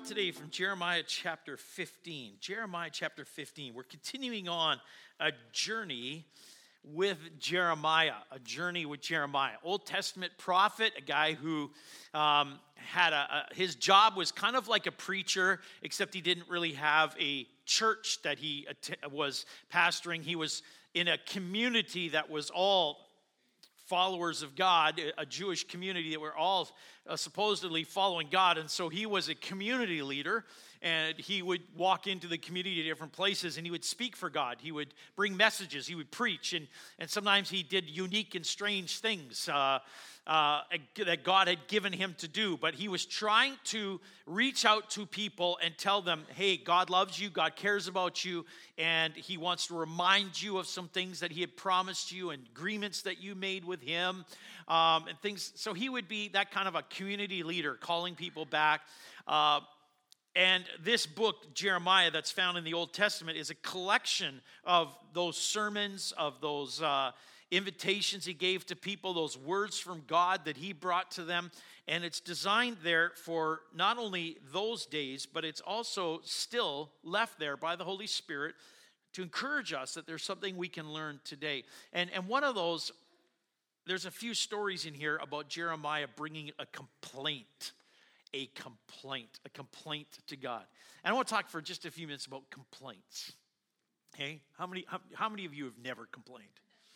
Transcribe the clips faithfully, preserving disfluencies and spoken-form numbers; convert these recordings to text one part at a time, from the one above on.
taught today from Jeremiah chapter fifteen. Jeremiah chapter fifteen. We're continuing on a journey with Jeremiah, a journey with Jeremiah. Old Testament prophet, a guy who um, had a, a, his job was kind of like a preacher, except he didn't really have a church that he att- was pastoring. He was in a community that was all followers of God, a Jewish community that were all uh, supposedly following God. And so he was a community leader, and he would walk into the community to different places, and he would speak for God. He would bring messages. He would preach, and, and sometimes he did unique and strange things uh, uh, that God had given him to do. But he was trying to reach out to people and tell them, hey, God loves you, God cares about you, and he wants to remind you of some things that he had promised you and agreements that you made with him um, and things. So he would be that kind of a community leader, calling people back. Uh, and this book, Jeremiah, that's found in the Old Testament, is a collection of those sermons, of those uh, invitations he gave to people, those words from God that he brought to them. And it's designed there for not only those days, but it's also still left there by the Holy Spirit to encourage us that there's something we can learn today. And, and one of those, there's a few stories in here about Jeremiah bringing a complaint, a complaint, a complaint to God. And I want to talk for just a few minutes about complaints. Okay, how many, how, how many of you have never complained?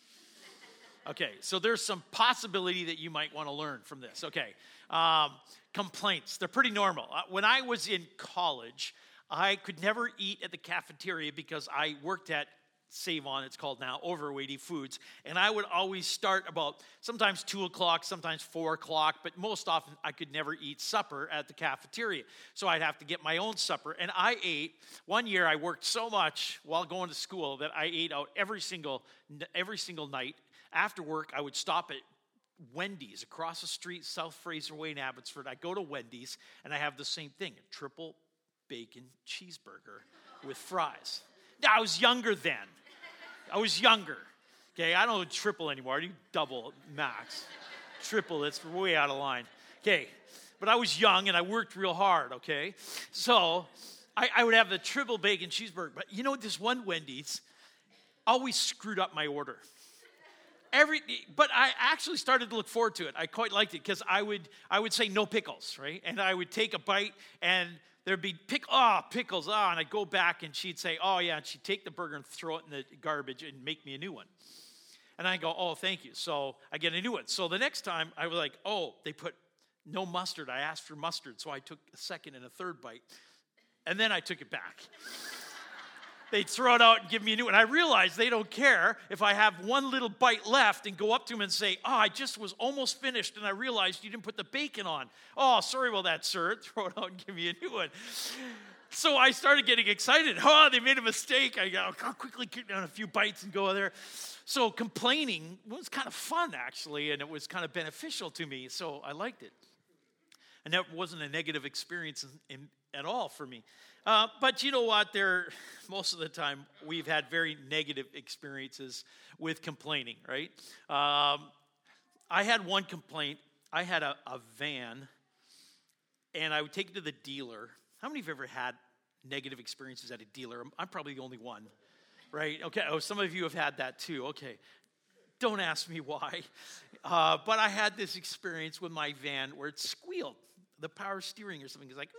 Okay, so there's some possibility that you might want to learn from this. Okay, um, complaints, they're pretty normal. Uh, when I was in college, I could never eat at the cafeteria because I worked at Save On, it's called now, Overweighty Foods, and I would always start about sometimes two o'clock, sometimes four o'clock, but most often I could never eat supper at the cafeteria, so I'd have to get my own supper. And I ate, one year I worked so much while going to school that I ate out every single every single night. After work, I would stop at Wendy's across the street, South Fraser Way in Abbotsford. I go to Wendy's, and I have the same thing, a triple bacon cheeseburger with fries. Now, I was younger then. I was younger. Okay, I don't do triple anymore. I do double max. Triple, that's way out of line. Okay, but I was young, and I worked real hard, okay? So I, I would have the triple bacon cheeseburger. But you know, this one Wendy's always screwed up my order. Every, but I actually started to look forward to it. I quite liked it because I would I would say no pickles, right? And I would take a bite, and there'd be pick, oh, pickles, oh, and I'd go back, and she'd say, oh, yeah, and she'd take the burger and throw it in the garbage and make me a new one. And I go, oh, thank you. So I get a new one. So the next time, I was like, oh, they put no mustard. I asked for mustard, so I took a second and a third bite, and then I took it back. They'd throw it out and give me a new one. I realized they don't care if I have one little bite left and go up to them and say, oh, I just was almost finished, and I realized you didn't put the bacon on. Oh, sorry about that, sir. Throw it out and give me a new one. So I started getting excited. Oh, they made a mistake. I go, I'll quickly get down a few bites and go there. So complaining was kind of fun, actually, and it was kind of beneficial to me, so I liked it. And that wasn't a negative experience in, in, at all for me. Uh, but you know what? There, most of the time, we've had very negative experiences with complaining, right? Um, I had one complaint. I had a, a van, and I would take it to the dealer. How many of you have ever had negative experiences at a dealer? I'm, I'm probably the only one, right? Okay, oh, some of you have had that too. Okay, don't ask me why. Uh, but I had this experience with my van where it squealed. The power steering or something is like,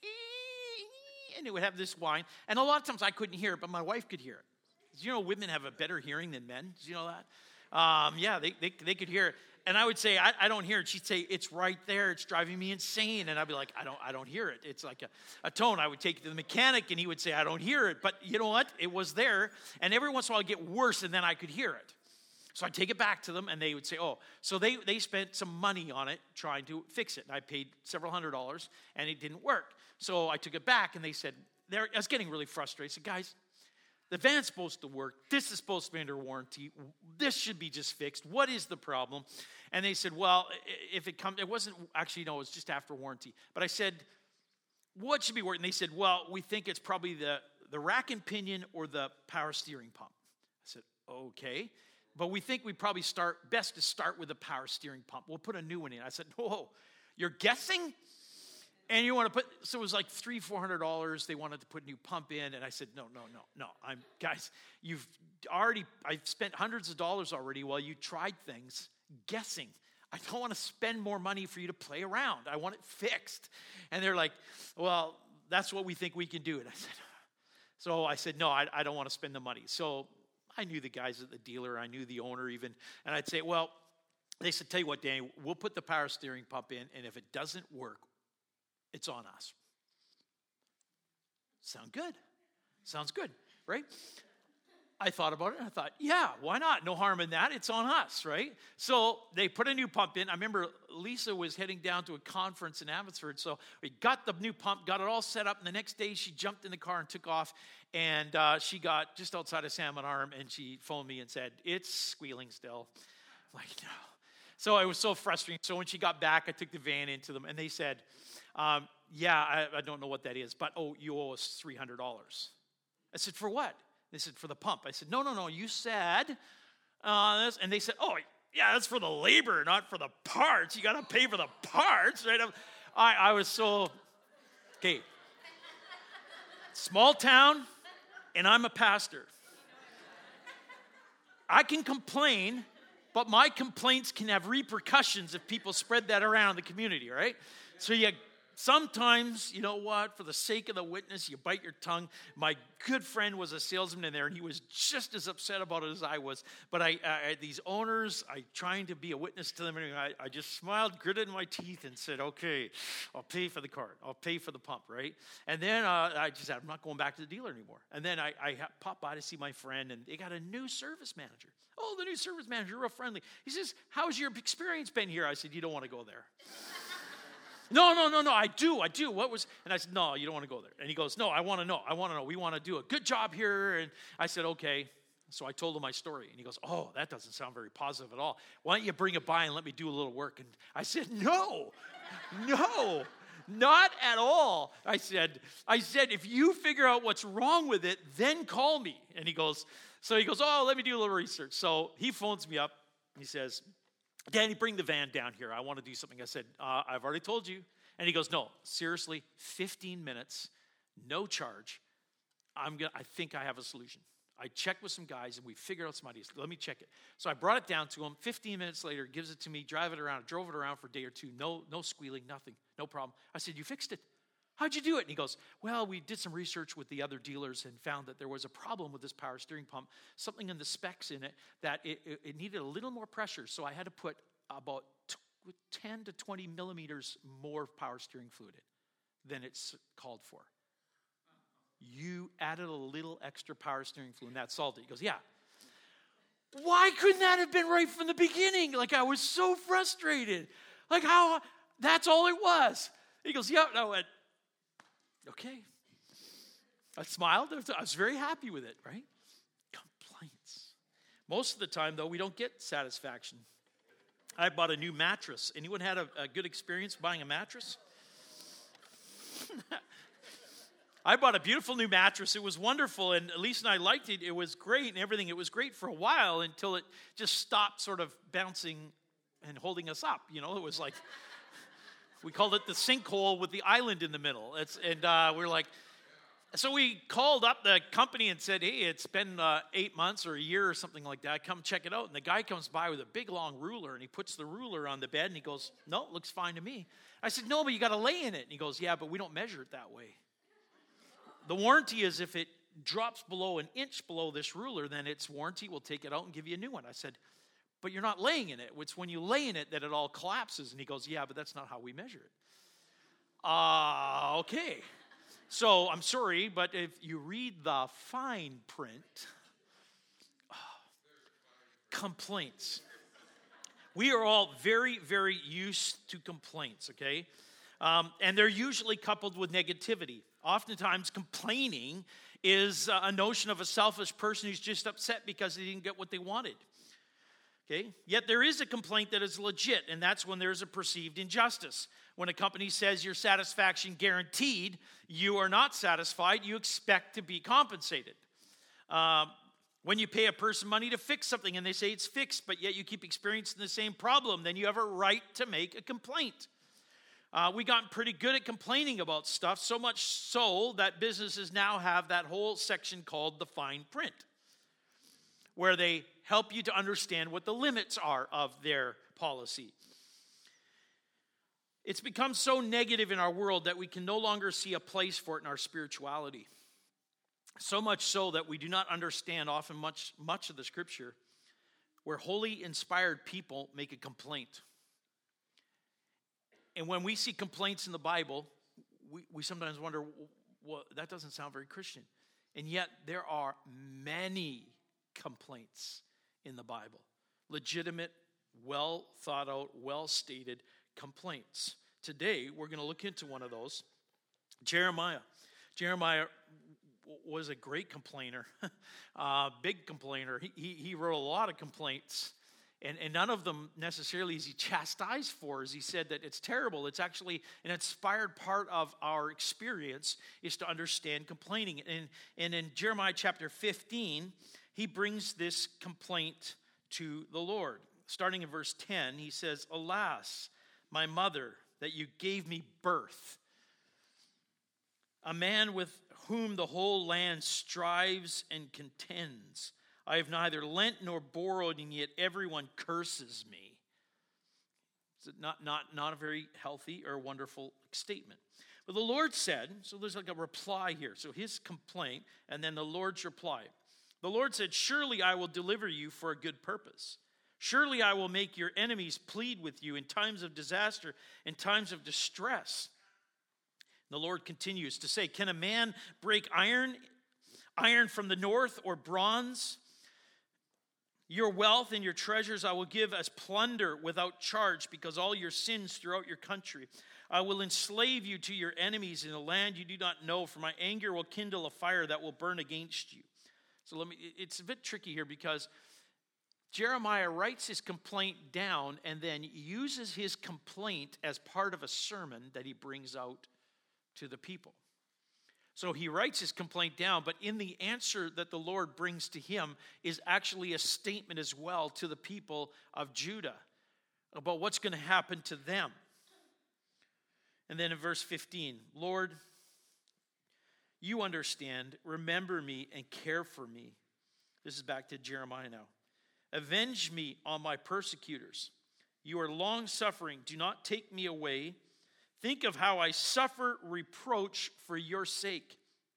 and it would have this whine. And a lot of times I couldn't hear it, but my wife could hear it. Did you know women have a better hearing than men? Did you know that? Um, yeah, they, they they could hear it. And I would say, I, I don't hear it. She'd say, it's right there. It's driving me insane. And I'd be like, I don't I don't hear it. It's like a, a tone. I would take it to the mechanic, and he would say, I don't hear it. But you know what? It was there. And every once in a while, it'd get worse, and then I could hear it. So I'd take it back to them, and they would say, oh. So they, they spent some money on it trying to fix it. And I paid several hundred dollars, and it didn't work. So I took it back, and they said, I was getting really frustrated. I said, guys, the van's supposed to work. This is supposed to be under warranty. This should be just fixed. What is the problem? And they said, well, if it comes, it wasn't, actually, no, it was just after warranty. But I said, what should be working? And they said, well, we think it's probably the, the rack and pinion or the power steering pump. I said, okay. But we think we probably start, best to start with the power steering pump. We'll put a new one in. I said, whoa, you're guessing? And you want to put, so it was like three, four hundred dollars. They wanted to put a new pump in, and I said, no, no, no, no. I'm guys, you've already, I've spent hundreds of dollars already while you tried things, guessing. I don't want to spend more money for you to play around. I want it fixed. And they're like, well, that's what we think we can do. And I said, so I said, no, I, I don't want to spend the money. So I knew the guys at the dealer. I knew the owner even. And I'd say, well, they said, tell you what, Danny, we'll put the power steering pump in, and if it doesn't work, it's on us. Sound good? Sounds good, right? I thought about it, and I thought, yeah, why not? No harm in that. It's on us, right? So they put a new pump in. I remember Lisa was heading down to a conference in Abbotsford, so we got the new pump, got it all set up, and the next day she jumped in the car and took off, and uh, she got just outside of Salmon Arm, and she phoned me and said, it's squealing still. I'm like, no. So it was so frustrating. So when she got back, I took the van into them, and they said, um, yeah, I, I don't know what that is, but, oh, you owe us three hundred dollars. I said, for what? They said, for the pump. I said, no, no, no, you said uh, this. And they said, oh, yeah, that's for the labor, not for the parts. You got to pay for the parts, right? I, I was so, okay. Small town, and I'm a pastor. I can complain, but my complaints can have repercussions if people spread that around the community, right? So you sometimes, you know what, for the sake of the witness, you bite your tongue. My good friend was a salesman in there, and he was just as upset about it as I was. But I, I these owners, I trying to be a witness to them, and I, I just smiled, gritted my teeth, and said, okay, I'll pay for the card. I'll pay for the pump, right? And then uh, I just said, I'm not going back to the dealer anymore. And then I, I popped by to see my friend, and they got a new service manager. Oh, the new service manager, real friendly. He says, how's your experience been here? I said, you don't want to go there. No, no, no, no, I do, I do. What was, and I said, no, you don't want to go there. And he goes, no, I want to know, I want to know. We want to do a good job here. And I said, okay. So I told him my story. And he goes, oh, that doesn't sound very positive at all. Why don't you bring it by and let me do a little work? And I said, no, no, not at all. I said, I said, if you figure out what's wrong with it, then call me. And he goes, so he goes, oh, let me do a little research. So he phones me up. He says, Danny, bring the van down here. I want to do something. I said, uh, I've already told you. And he goes, no, seriously, fifteen minutes, no charge. I'm gonna, I think I have a solution. I checked with some guys, and we figured out some ideas. Let me check it. So I brought it down to him. fifteen minutes later, gives it to me, drive it around. I drove it around for a day or two. No, no squealing, nothing, no problem. I said, you fixed it. How'd you do it? And he goes, well, we did some research with the other dealers and found that there was a problem with this power steering pump, something in the specs in it that it, it, it needed a little more pressure. So I had to put about ten to twenty millimeters more power steering fluid in than it's called for. You added a little extra power steering fluid, and that's salted. He goes, yeah. Why couldn't that have been right from the beginning? Like, I was so frustrated. Like, how, that's all it was. He goes, yeah. And I went, okay. I smiled. I was very happy with it, right? Complaints. Most of the time, though, we don't get satisfaction. I bought a new mattress. Anyone had a, a good experience buying a mattress? I bought a beautiful new mattress. It was wonderful, and Lisa and I liked it. It was great and everything. It was great for a while until it just stopped sort of bouncing and holding us up. You know, it was like, we called it the sinkhole with the island in the middle. It's, and uh, we we're like, so we called up the company and said, hey, it's been uh, eight months or a year or something like that. Come check it out. And the guy comes by with a big, long ruler, and he puts the ruler on the bed, and he goes, no, it looks fine to me. I said, no, but you got to lay in it. And he goes, yeah, but we don't measure it that way. The warranty is if it drops below an inch below this ruler, then its warranty will take it out and give you a new one. I said, but you're not laying in it. It's when you lay in it that it all collapses. And he goes, yeah, but that's not how we measure it. Ah, uh, okay. So I'm sorry, but if you read the fine print, oh, complaints. We are all very, very used to complaints, okay? Um, and they're usually coupled with negativity. Oftentimes, complaining is a notion of a selfish person who's just upset because they didn't get what they wanted. Okay? Yet there is a complaint that is legit, and that's when there's a perceived injustice. When a company says your satisfaction guaranteed, you are not satisfied, you expect to be compensated. Um, when you pay a person money to fix something and they say it's fixed, but yet you keep experiencing the same problem, then you have a right to make a complaint. Uh, we got pretty good at complaining about stuff, so much so that businesses now have that whole section called the fine print, where they help you to understand what the limits are of their policy. It's become so negative in our world that we can no longer see a place for it in our spirituality. So much so that we do not understand often much, much of the scripture where holy, inspired people make a complaint. And when we see complaints in the Bible, we, we sometimes wonder, well, that doesn't sound very Christian. And yet there are many complaints in the Bible. Legitimate, well thought out, well stated complaints. Today, we're going to look into one of those. Jeremiah. Jeremiah was a great complainer, uh, big complainer. He, he, he wrote a lot of complaints. And, and none of them necessarily is he chastised for, as he said that it's terrible. It's actually an inspired part of our experience is to understand complaining. And, and in Jeremiah chapter fifteen, he brings this complaint to the Lord. Starting in verse ten, he says, "Alas, my mother, that you gave me birth, a man with whom the whole land strives and contends. I have neither lent nor borrowed, and yet everyone curses me." It's not, not, not a very healthy or wonderful statement. But the Lord said, so there's like a reply here. So his complaint, and then the Lord's reply. The Lord said, "Surely I will deliver you for a good purpose. Surely I will make your enemies plead with you in times of disaster, in times of distress." The Lord continues to say, "Can a man break iron, iron from the north, or bronze? Your wealth and your treasures I will give as plunder without charge, because all your sins throughout your country. I will enslave you to your enemies in a land you do not know, for my anger will kindle a fire that will burn against you." So let me, it's a bit tricky here because Jeremiah writes his complaint down and then uses his complaint as part of a sermon that he brings out to the people. So he writes his complaint down, but in the answer that the Lord brings to him is actually a statement as well to the people of Judah about what's going to happen to them. And then in verse fifteen, "Lord, you understand, remember me and care for me." This is back to Jeremiah now. "Avenge me on my persecutors. You are long-suffering. Do not take me away. Think of how I suffer reproach for your sake.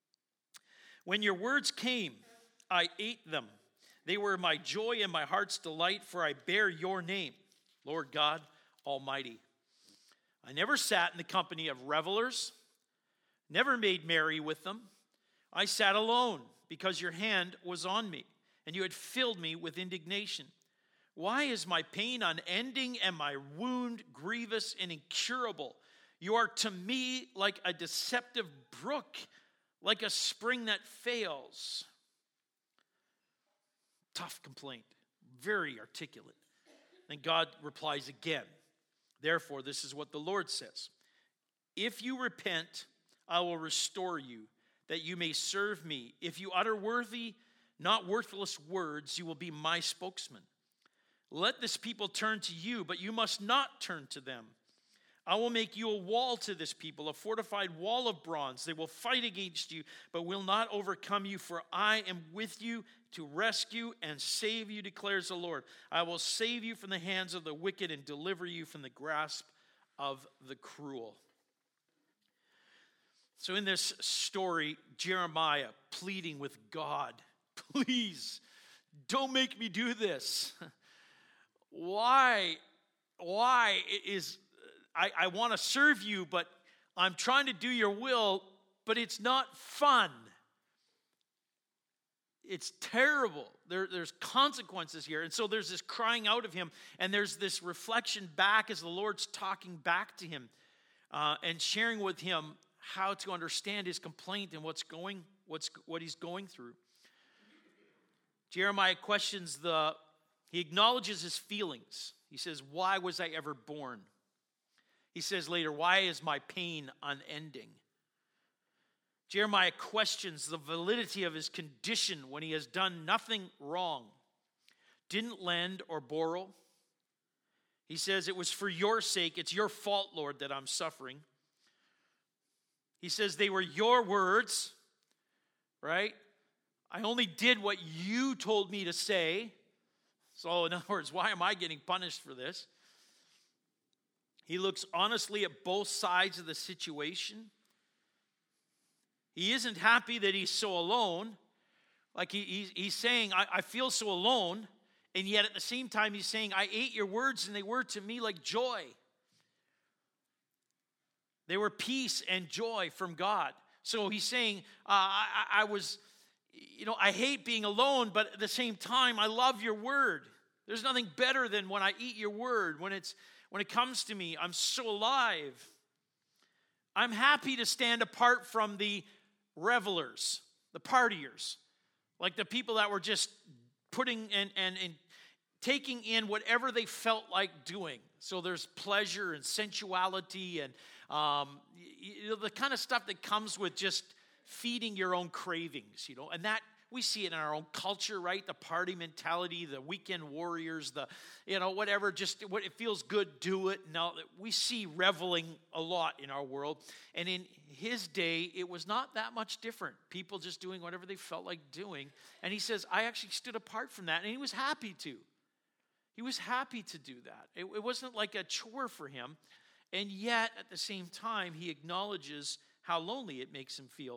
When your words came, I ate them. They were my joy and my heart's delight, for I bear your name, Lord God Almighty. I never sat in the company of revelers, never made merry with them. I sat alone because your hand was on me, and you had filled me with indignation. Why is my pain unending and my wound grievous and incurable? You are to me like a deceptive brook, like a spring that fails." Tough complaint, very articulate. And God replies again, "Therefore, this is what the Lord says. If you repent, I will restore you, that you may serve me. If you utter worthy, not worthless words, you will be my spokesman. Let this people turn to you, but you must not turn to them. I will make you a wall to this people, a fortified wall of bronze. They will fight against you, but will not overcome you, for I am with you to rescue and save you, declares the Lord. I will save you from the hands of the wicked and deliver you from the grasp of the cruel." So in this story, Jeremiah pleading with God, "Please, don't make me do this. Why? Why is... I, I want to serve you, but I'm trying to do your will, but it's not fun. It's terrible. There, there's consequences here." And so there's this crying out of him, and there's this reflection back as the Lord's talking back to him uh, and sharing with him how to understand his complaint and what's going, what's what he's going through. Jeremiah questions the, he acknowledges his feelings. He says, "Why was I ever born?" He says later, "Why is my pain unending?" Jeremiah questions the validity of his condition when he has done nothing wrong. Didn't lend or borrow. He says, it was for your sake, it's your fault, Lord, that I'm suffering. He says, they were your words, right? I only did what you told me to say. So in other words, why am I getting punished for this? He looks honestly at both sides of the situation. He isn't happy that he's so alone. Like he, he's, he's saying, I, I feel so alone. And yet at the same time, he's saying, I ate your words and they were to me like joy. They were peace and joy from God. So he's saying, uh, I, I was, you know, I hate being alone, but at the same time, I love your word. There's nothing better than when I eat your word. When it's when it comes to me, I'm so alive. I'm happy to stand apart from the revelers, the partiers, like the people that were just putting and, and, and taking in whatever they felt like doing. So there's pleasure and sensuality and um, you know, the kind of stuff that comes with just feeding your own cravings, you know, and that we see it in our own culture, right? The party mentality, the weekend warriors, the, you know, whatever, just what it feels good, do it. Now, we see reveling a lot in our world. And in his day, it was not that much different. People just doing whatever they felt like doing. And he says, I actually stood apart from that. And he was happy to. He was happy to do that. It, it wasn't like a chore for him. And yet, at the same time, he acknowledges how lonely it makes him feel.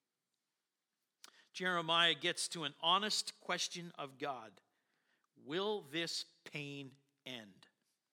Jeremiah gets to an honest question of God. Will this pain end?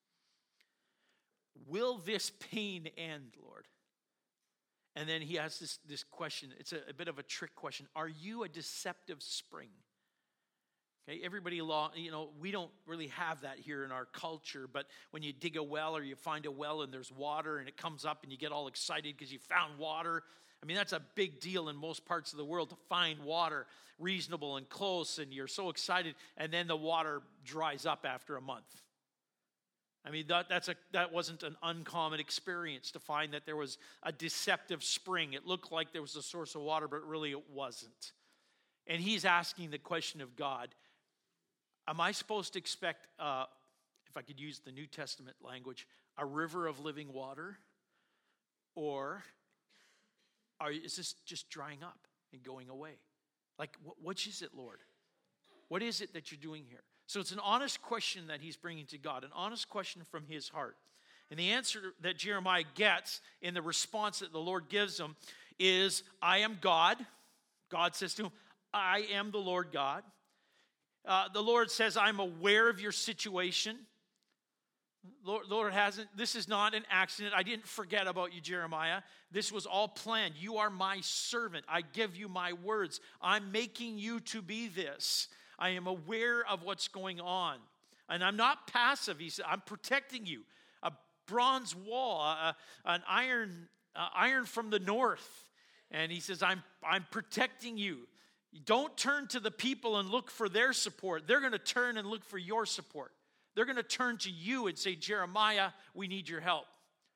Will this pain end, Lord? And then he has this, this question. It's a, a bit of a trick question. Are you a deceptive spring? Okay, everybody, you know, we don't really have that here in our culture, but when you dig a well or you find a well and there's water and it comes up and you get all excited because you found water, I mean, that's a big deal in most parts of the world to find water reasonable and close, and you're so excited, and then the water dries up after a month. I mean, that, that's a, that wasn't an uncommon experience to find that there was a deceptive spring. It looked like there was a source of water, but really it wasn't. And he's asking the question of God, am I supposed to expect, uh, if I could use the New Testament language, a river of living water? Or are, is this just drying up and going away? Like, wh- which is it, Lord? What is it that you're doing here? So it's an honest question that he's bringing to God, an honest question from his heart. And the answer that Jeremiah gets in the response that the Lord gives him is, I am God. God says to him, I am the Lord God. Uh, the Lord says, I'm aware of your situation. Lord, Lord hasn't, this is not an accident. I didn't forget about you, Jeremiah. This was all planned. You are my servant. I give you my words. I'm making you to be this. I am aware of what's going on. And I'm not passive. He said, I'm protecting you. A bronze wall, a, an iron, uh, iron from the north. And he says, I'm, I'm protecting you. Don't turn to the people and look for their support. They're going to turn and look for your support. They're going to turn to you and say, Jeremiah, we need your help.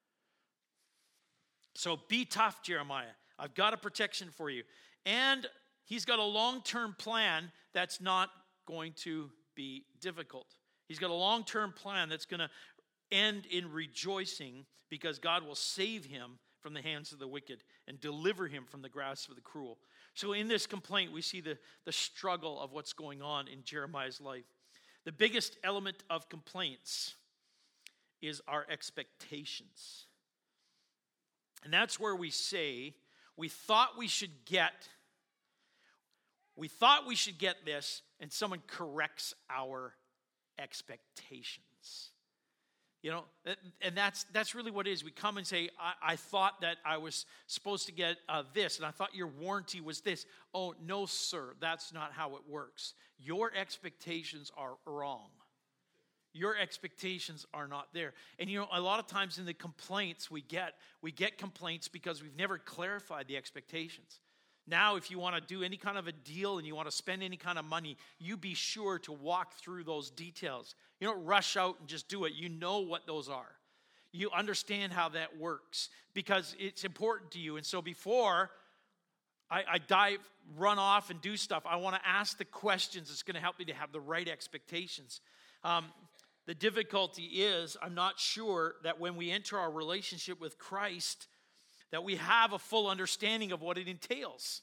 So be tough, Jeremiah. I've got a protection for you. And he's got a long-term plan that's not going to be difficult. He's got a long-term plan that's going to end in rejoicing because God will save him from the hands of the wicked and deliver him from the grasp of the cruel. So in this complaint, we see the, the struggle of what's going on in Jeremiah's life. The biggest element of complaints is our expectations. And that's where we say, we thought we should get, we thought we should get this, and someone corrects our expectations. You know, and that's that's really what it is. We come and say, I, I thought that I was supposed to get uh, this, and I thought your warranty was this. Oh, no, sir, that's not how it works. Your expectations are wrong. Your expectations are not there. And you know, a lot of times in the complaints we get, we get complaints because we've never clarified the expectations. Now, if you want to do any kind of a deal and you want to spend any kind of money, you be sure to walk through those details. You don't rush out and just do it. You know what those are. You understand how that works because it's important to you. And so before I, I dive, run off and do stuff, I want to ask the questions that's going to help me to have the right expectations. Um, The difficulty is, I'm not sure that when we enter our relationship with Christ, that we have a full understanding of what it entails.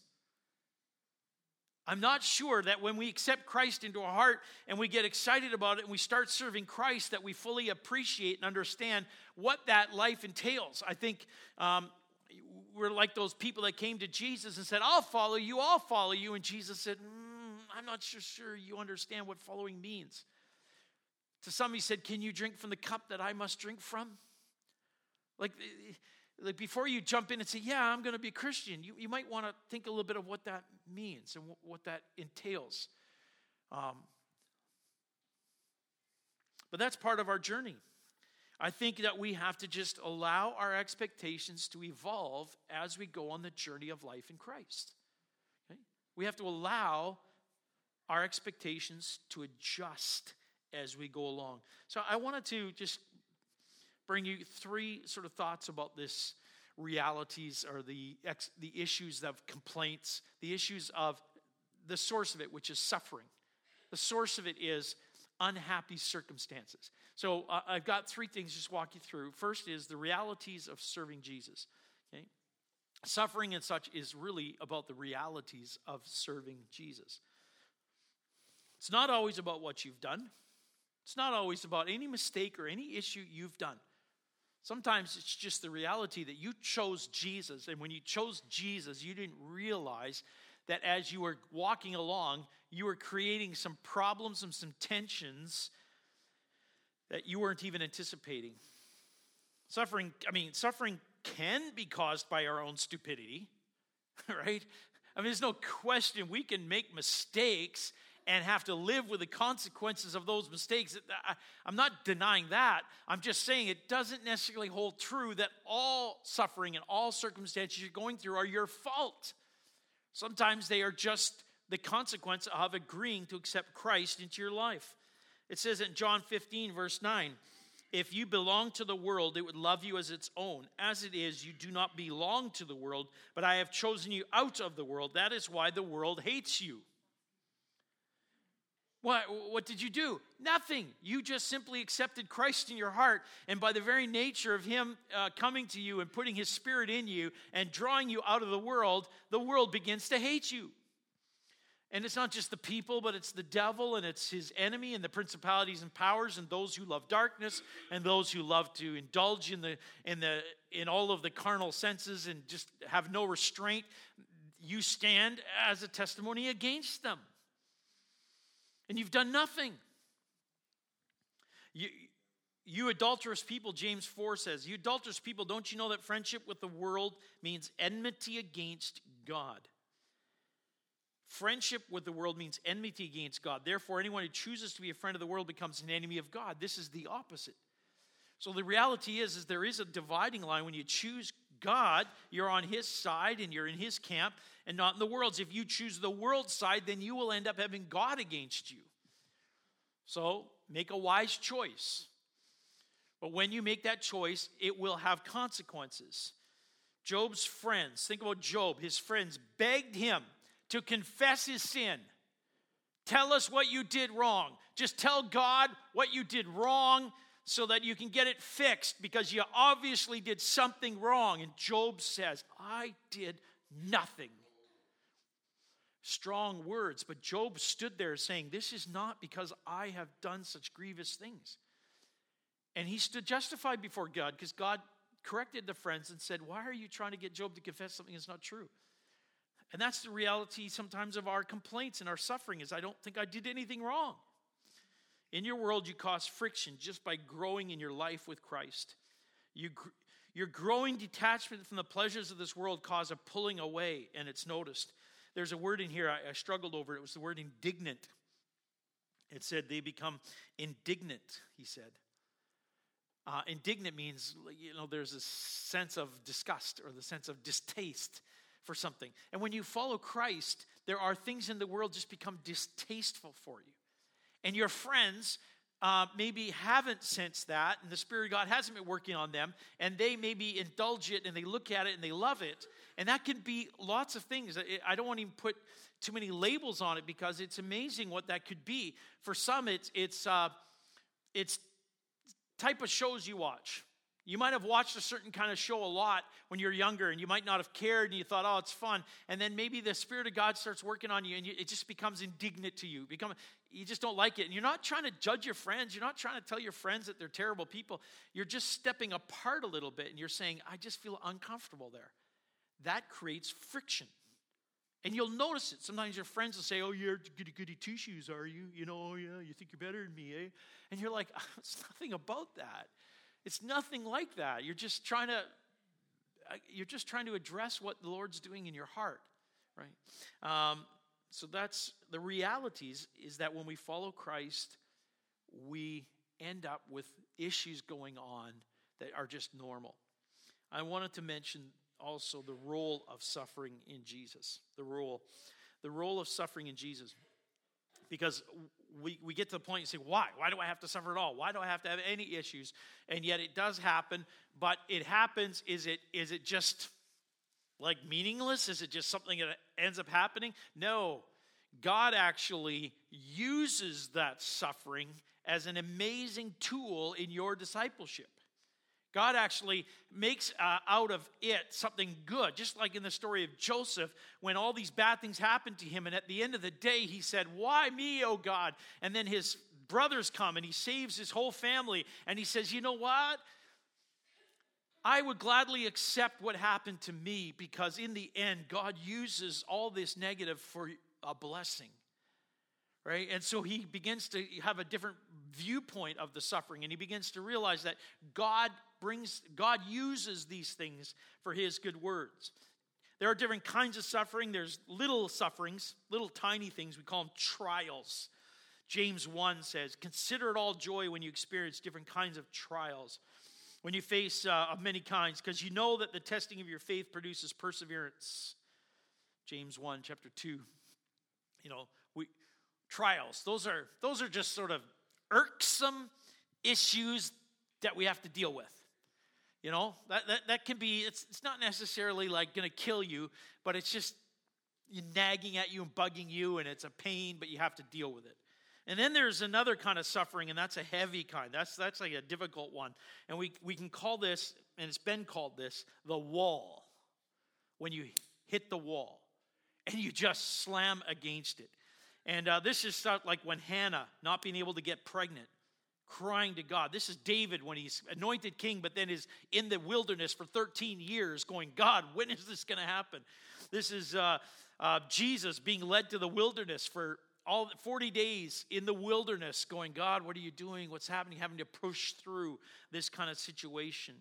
I'm not sure that when we accept Christ into our heart and we get excited about it and we start serving Christ, that we fully appreciate and understand what that life entails. I think um, we're like those people that came to Jesus and said, I'll follow you, I'll follow you. And Jesus said, mm, I'm not sure, sure you understand what following means. To some he said, can you drink from the cup that I must drink from? Like, like before you jump in and say, yeah, I'm going to be a Christian, you, you might want to think a little bit of what that means and w- what that entails. Um, but that's part of our journey. I think that we have to just allow our expectations to evolve as we go on the journey of life in Christ. Okay? We have to allow our expectations to adjust as we go along. So I wanted to just bring you three sort of thoughts about this realities or the ex, the issues of complaints, the issues of the source of it, which is suffering. The source of it is unhappy circumstances. So uh, I've got three things to just walk you through. First is the realities of serving Jesus. Okay? Suffering and such is really about the realities of serving Jesus. It's not always about what you've done. It's not always about any mistake or any issue you've done. Sometimes it's just the reality that you chose Jesus, and when you chose Jesus, you didn't realize that as you were walking along, you were creating some problems and some tensions that you weren't even anticipating. Suffering, I mean, suffering can be caused by our own stupidity, right? I mean, there's no question we can make mistakes and have to live with the consequences of those mistakes. I, I'm not denying that. I'm just saying it doesn't necessarily hold true that all suffering and all circumstances you're going through are your fault. Sometimes they are just the consequence of agreeing to accept Christ into your life. It says in John fifteen, verse nine, if you belong to the world, it would love you as its own. As it is, you do not belong to the world, but I have chosen you out of the world. That is why the world hates you. What, what did you do? Nothing. You just simply accepted Christ in your heart, and by the very nature of him uh, coming to you and putting his spirit in you and drawing you out of the world, the world begins to hate you. And it's not just the people, but it's the devil and it's his enemy and the principalities and powers and those who love darkness and those who love to indulge in the in the in all of the carnal senses and just have no restraint. You stand as a testimony against them. And you've done nothing. You, you adulterous people, James four says, you adulterous people, don't you know that friendship with the world means enmity against God? Friendship with the world means enmity against God. Therefore, anyone who chooses to be a friend of the world becomes an enemy of God. This is the opposite. So the reality is, is there is a dividing line. When you choose God, you're on his side and you're in his camp and not in the world's. If you choose the world's side, then you will end up having God against you. So make a wise choice. But when you make that choice, it will have consequences. Job's friends, think about Job. His friends begged him to confess his sin. Tell us what you did wrong. Just tell God what you did wrong so that you can get it fixed because you obviously did something wrong. And Job says, I did nothing. Strong words, but Job stood there saying, this is not because I have done such grievous things. And he stood justified before God because God corrected the friends and said, why are you trying to get Job to confess something that's not true? And that's the reality sometimes of our complaints and our suffering is I don't think I did anything wrong. In your world, you cause friction just by growing in your life with Christ. You, your growing detachment from the pleasures of this world cause a pulling away, and it's noticed. There's a word in here I, I struggled over. It was the word indignant. It said they become indignant, he said. Uh, indignant means, you know, there's a sense of disgust or the sense of distaste for something. And when you follow Christ, there are things in the world just become distasteful for you. And your friends uh, maybe haven't sensed that, and the Spirit of God hasn't been working on them, and they maybe indulge it, and they look at it, and they love it. And that can be lots of things. I don't want to even put too many labels on it because it's amazing what that could be. For some, it's it's uh, it's type of shows you watch. You might have watched a certain kind of show a lot when you're younger, and you might not have cared, and you thought, oh, it's fun. And then maybe the Spirit of God starts working on you, and you, it just becomes indignant to you. Become, you just don't like it. And you're not trying to judge your friends. You're not trying to tell your friends that they're terrible people. You're just stepping apart a little bit, and you're saying, I just feel uncomfortable there. That creates friction. And you'll notice it. Sometimes your friends will say, oh, you're goody-goody two-shoes, are you? You know, oh, yeah, you think you're better than me, eh? And you're like, it's nothing about that. It's nothing like that. You're just trying to, you're just trying to address what the Lord's doing in your heart, right? Um, so that's the realities is that when we follow Christ, we end up with issues going on that are just normal. I wanted to mention also the role of suffering in Jesus. The role, the role of suffering in Jesus. Because we, we get to the point and say, why? Why do I have to suffer at all? Why do I have to have any issues? And yet it does happen, but it happens, is it is it just like meaningless? Is it just something that ends up happening? No. God actually uses that suffering as an amazing tool in your discipleship. God actually makes uh, out of it something good. Just like in the story of Joseph, when all these bad things happened to him, and at the end of the day, he said, why me, oh God? And then his brothers come, and he saves his whole family, and he says, you know what? I would gladly accept what happened to me, because in the end, God uses all this negative for a blessing. Right? And so he begins to have a different viewpoint of the suffering, and he begins to realize that God brings, God uses these things for his good words. There are different kinds of suffering. There's little sufferings, little tiny things. We call them trials. James one says, consider it all joy when you experience different kinds of trials, when you face uh, of many kinds, because you know that the testing of your faith produces perseverance. James one, chapter two. You know, we trials. Those are those are just sort of irksome issues that we have to deal with. You know, that that, that can be, it's, it's not necessarily like going to kill you, but it's just nagging at you and bugging you, and it's a pain, but you have to deal with it. And then there's another kind of suffering, and that's a heavy kind. That's that's like a difficult one. And we, we can call this, and it's been called this, the wall. When you hit the wall and you just slam against it. And uh, this is stuff like when Hannah, not being able to get pregnant, crying to God. This is David when he's anointed king, but then is in the wilderness for thirteen years going, God, when is this going to happen? This is uh, uh, Jesus being led to the wilderness for all forty days in the wilderness going, God, what are you doing? What's happening? Having to push through this kind of situation.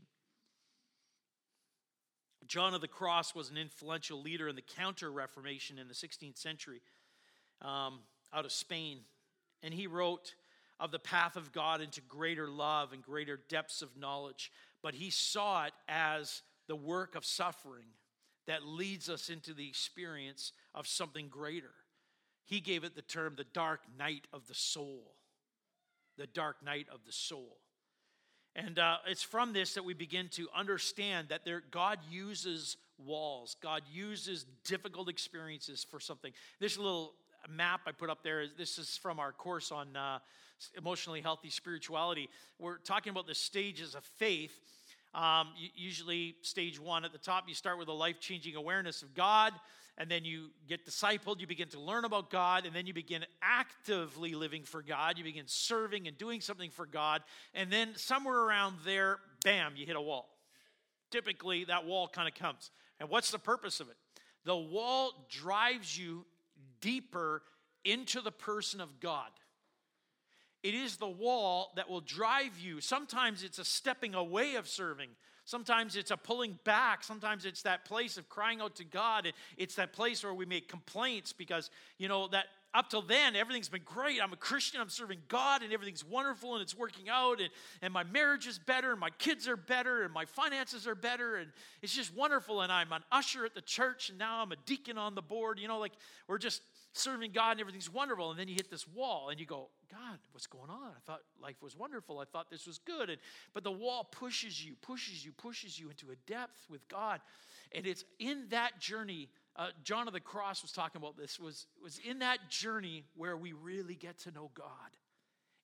John of the Cross was an influential leader in the Counter-Reformation in the sixteenth century. Um, out of Spain. And he wrote of the path of God into greater love and greater depths of knowledge. But he saw it as the work of suffering that leads us into the experience of something greater. He gave it the term, the dark night of the soul. The dark night of the soul. And uh, it's from this that we begin to understand that there, God uses walls. God uses difficult experiences for something. This little map I put up there, this is from our course on uh, emotionally healthy spirituality. We're talking about the stages of faith. Um, usually stage one at the top, you start with a life-changing awareness of God, and then you get discipled, you begin to learn about God, and then you begin actively living for God. You begin serving and doing something for God, and then somewhere around there, bam, you hit a wall. Typically, that wall kind of comes. And what's the purpose of it? The wall drives you deeper into the person of God. It is the wall that will drive you. Sometimes it's a stepping away of serving. Sometimes it's a pulling back. Sometimes it's that place of crying out to God. It's that place where we make complaints because, you know, that up till then, everything's been great. I'm a Christian, I'm serving God, and everything's wonderful, and it's working out, and, and my marriage is better, and my kids are better, and my finances are better, and it's just wonderful, and I'm an usher at the church, and now I'm a deacon on the board. You know, like, we're just serving God, and everything's wonderful, and then you hit this wall, and you go, God, what's going on? I thought life was wonderful. I thought this was good, and but the wall pushes you, pushes you, pushes you into a depth with God, and it's in that journey. Uh, John of the Cross was talking about this, was, was in that journey where we really get to know God.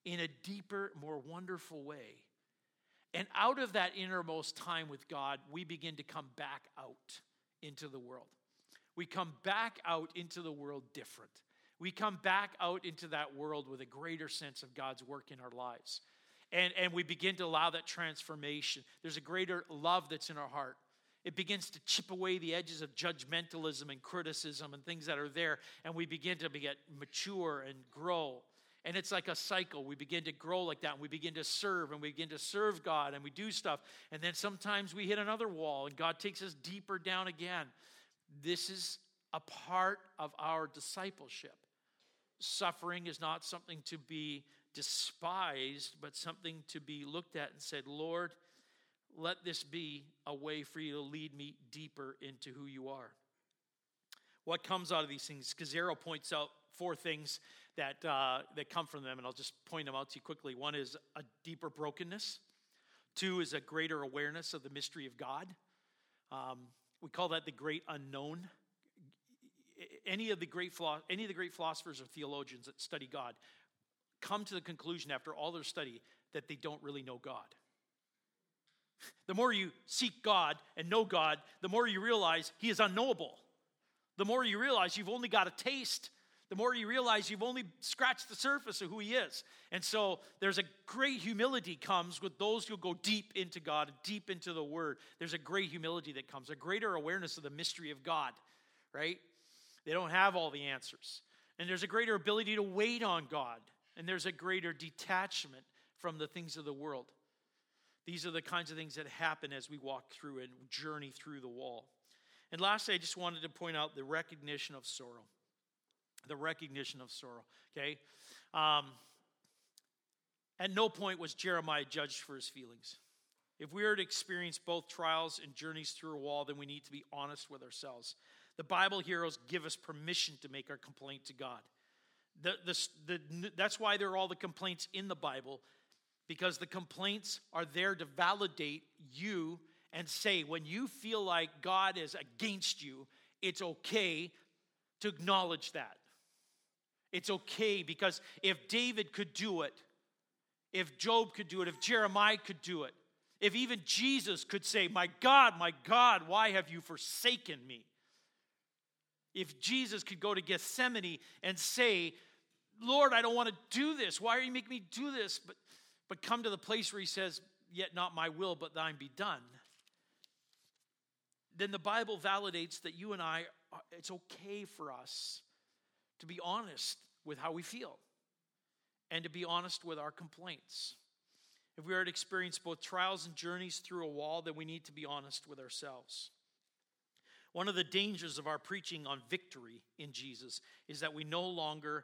in a deeper, more wonderful way. And out of that innermost time with God, we begin to come back out into the world. We come back out into the world different. We come back out into that world with a greater sense of God's work in our lives. And, and we begin to allow that transformation. There's a greater love that's in our heart. It begins to chip away the edges of judgmentalism and criticism and things that are there. And we begin to get mature and grow. And it's like a cycle. We begin to grow like that. And we begin to serve. And we begin to serve God. And we do stuff. And then sometimes we hit another wall. And God takes us deeper down again. This is a part of our discipleship. Suffering is not something to be despised, but something to be looked at and said, Lord, let this be a way for you to lead me deeper into who you are. What comes out of these things? Scazzero points out four things that, uh, that come from them, and I'll just point them out to you quickly. One is a deeper brokenness. Two is a greater awareness of the mystery of God. Um, we call that the great unknown. Any of the great any of the great philosophers or theologians that study God come to the conclusion after all their study that they don't really know God. The more you seek God and know God, the more you realize He is unknowable. The more you realize you've only got a taste. The more you realize you've only scratched the surface of who He is. And so there's a great humility comes with those who go deep into God, deep into the Word. There's a great humility that comes, a greater awareness of the mystery of God, right? They don't have all the answers. And there's a greater ability to wait on God. And there's a greater detachment from the things of the world. These are the kinds of things that happen as we walk through and journey through the wall. And lastly, I just wanted to point out the recognition of sorrow. The recognition of sorrow, okay? Um, at no point was Jeremiah judged for his feelings. If we are to experience both trials and journeys through a wall, then we need to be honest with ourselves. The Bible heroes give us permission to make our complaint to God. The, the, the, that's why there are all the complaints in the Bible, because the complaints are there to validate you and say, when you feel like God is against you, it's okay to acknowledge that. It's okay, because if David could do it, if Job could do it, if Jeremiah could do it, if even Jesus could say, my God, my God, why have you forsaken me? If Jesus could go to Gethsemane and say, Lord, I don't want to do this. Why are you making me do this? But, but come to the place where he says, yet not my will, but thine be done. Then the Bible validates that you and I, it's okay for us to be honest with how we feel and to be honest with our complaints. If we are to experience both trials and journeys through a wall, then we need to be honest with ourselves. One of the dangers of our preaching on victory in Jesus is that we no longer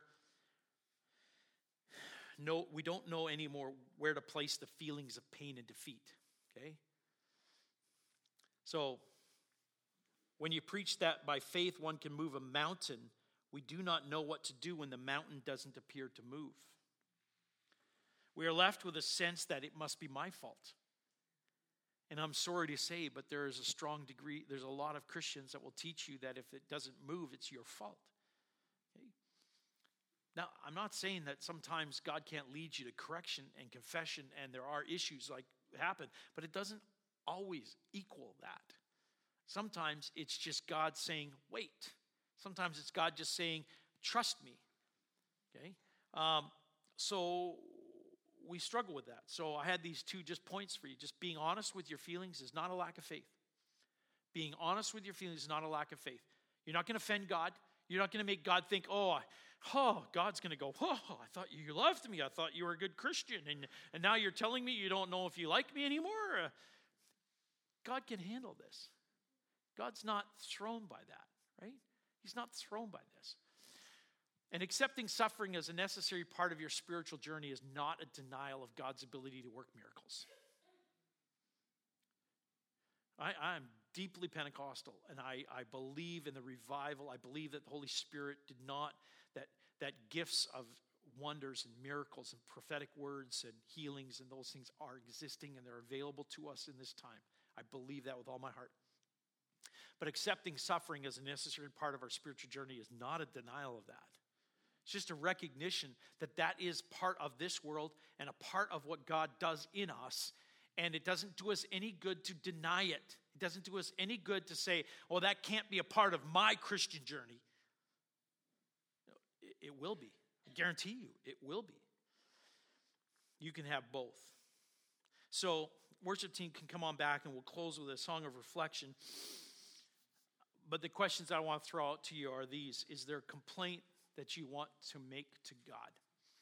know, we don't know anymore where to place the feelings of pain and defeat, okay? So, when you preach that by faith one can move a mountain, we do not know what to do when the mountain doesn't appear to move. We are left with a sense that it must be my fault. And I'm sorry to say, but there is a strong degree, there's a lot of Christians that will teach you that if it doesn't move, it's your fault. Okay? Now, I'm not saying that sometimes God can't lead you to correction and confession, and there are issues like happen, but it doesn't always equal that. Sometimes it's just God saying, wait. Sometimes it's God just saying, trust me. Okay? Um, so we struggle with that. So I had these two just points for you. Just being honest with your feelings is not a lack of faith. Being honest with your feelings is not a lack of faith. You're not going to offend God. You're not going to make God think, oh, I, oh, God's going to go, oh, I thought you loved me. I thought you were a good Christian. And, and now you're telling me you don't know if you like me anymore. Uh, God can handle this. God's not thrown by that, right? He's not thrown by this. And accepting suffering as a necessary part of your spiritual journey is not a denial of God's ability to work miracles. I, I'm deeply Pentecostal, and I, I believe in the revival. I believe that the Holy Spirit did not, that, that gifts of wonders and miracles and prophetic words and healings and those things are existing and they're available to us in this time. I believe that with all my heart. But accepting suffering as a necessary part of our spiritual journey is not a denial of that. It's just a recognition that that is part of this world and a part of what God does in us. And it doesn't do us any good to deny it. It doesn't do us any good to say, oh, that can't be a part of my Christian journey. It will be. I guarantee you, it will be. You can have both. So, worship team can come on back and we'll close with a song of reflection. But the questions I want to throw out to you are these. Is there a complaint that you want to make to God?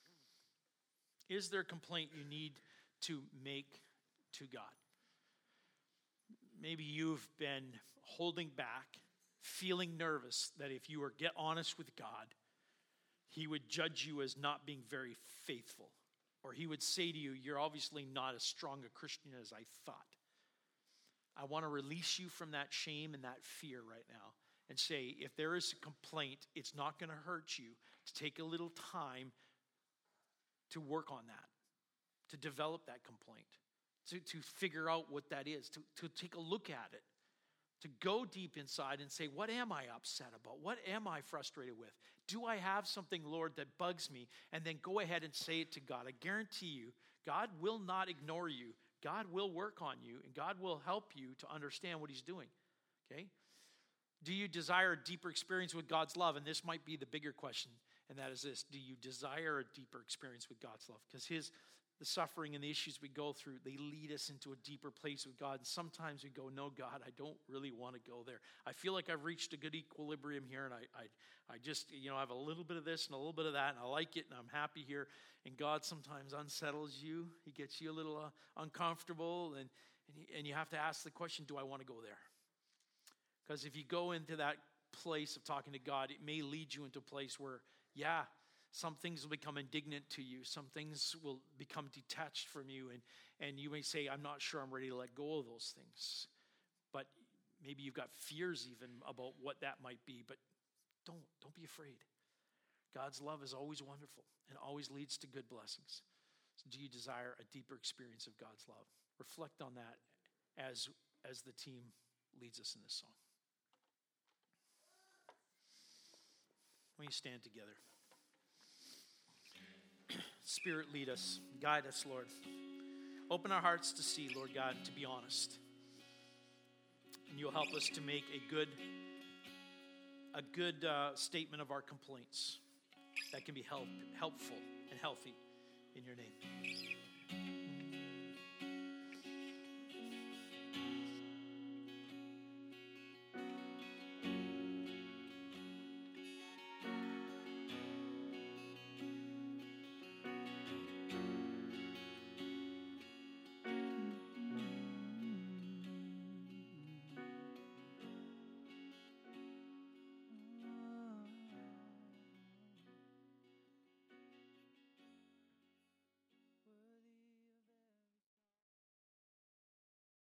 Is there a complaint you need to make to God? Maybe you've been holding back, feeling nervous that if you were get honest with God, he would judge you as not being very faithful. Or he would say to you, you're obviously not as strong a Christian as I thought. I want to release you from that shame and that fear right now and say, if there is a complaint, it's not going to hurt you to take a little time to work on that, to develop that complaint, to, to figure out what that is, to, to take a look at it, to go deep inside and say, what am I upset about? What am I frustrated with? Do I have something, Lord, that bugs me? And then go ahead and say it to God. I guarantee you, God will not ignore you. God will work on you, and God will help you to understand what he's doing, okay? Do you desire a deeper experience with God's love? And this might be the bigger question, and that is this. Do you desire a deeper experience with God's love? Because his the suffering and the issues we go through, they lead us into a deeper place with God. And sometimes we go, no, God, I don't really want to go there. I feel like I've reached a good equilibrium here, and I, I, I just, you know, I have a little bit of this and a little bit of that, and I like it, and I'm happy here. And God sometimes unsettles you. He gets you a little uh, uncomfortable, and, and, he, and you have to ask the question, do I want to go there? Because if you go into that place of talking to God, it may lead you into a place where, yeah, some things will become indignant to you. Some things will become detached from you. And, and you may say, I'm not sure I'm ready to let go of those things. But maybe you've got fears even about what that might be. But don't, don't be afraid. God's love is always wonderful and always leads to good blessings. So do you desire a deeper experience of God's love? Reflect on that as, as the team leads us in this song. When you stand together. Spirit, lead us. Guide us, Lord. Open our hearts to see, Lord God, to be honest. And you'll help us to make a good, a good uh, statement of our complaints that can be help, helpful and healthy in your name.